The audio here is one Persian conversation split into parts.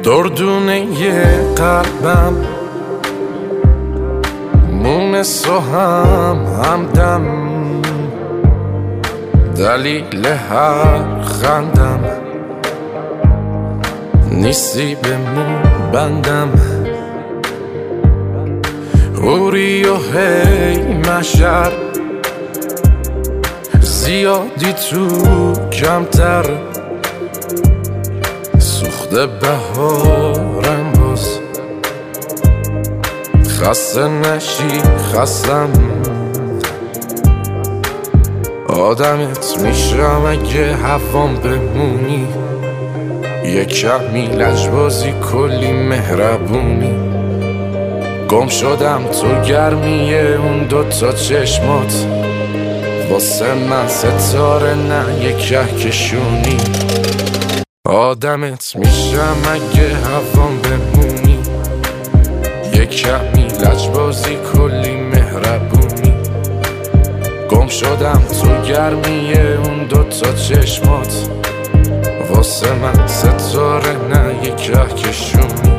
دردونه قلبم مونس و همدم، دلیل هر خندم نیستی به مون بندم. اوری و هی مشر زیادی تو کمتر، سوخته بهارم باز خسته نشی خستم. آدمت میشم اگه هوام بمونی، یه کمی لجبازی کلی مهربونی. گم شدم تو گرمیه اون دوتا چشمات، واسه من ستاره نه یه کهکشونی. آدمت میشم اگه هوام بمونی، یه کمی لجبازی کلی مهربونی. گم شدم تو گرمیه اون دوتا چشمات، واسه من ستاره نه یه کهکشونی.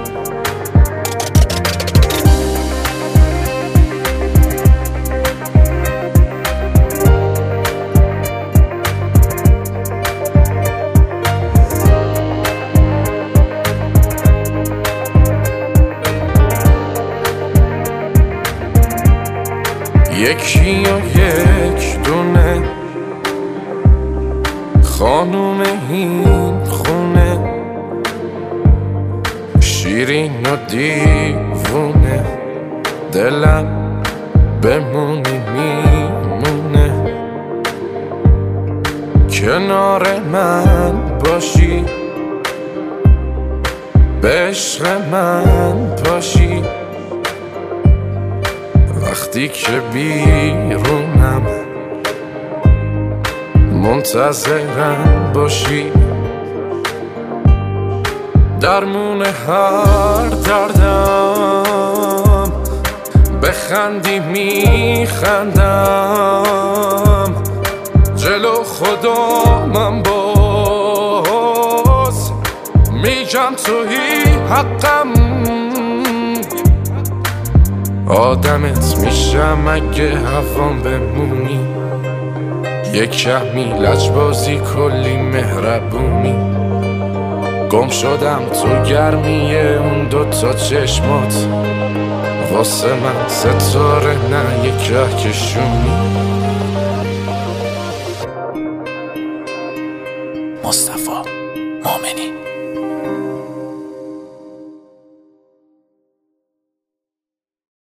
یکی و یک دونه خانوم این خونه، شیرین و دیوونه، دلم بمونی میمونه. کنار من باشی، به عشق من باشی، وقتی که بیرونم منتظرم باشی. درمون هر دردم بخندی میخندم، جلو خدا من باز میگم تویی حقم. آدمت میشم اگه هوام بمونی، یه کمی لجبازی کلی مهربونی. گم شدم تو گرمیه اون دوتا چشمات، واسه من ستاره نه یه کهکشونی. مصطفی مومنی.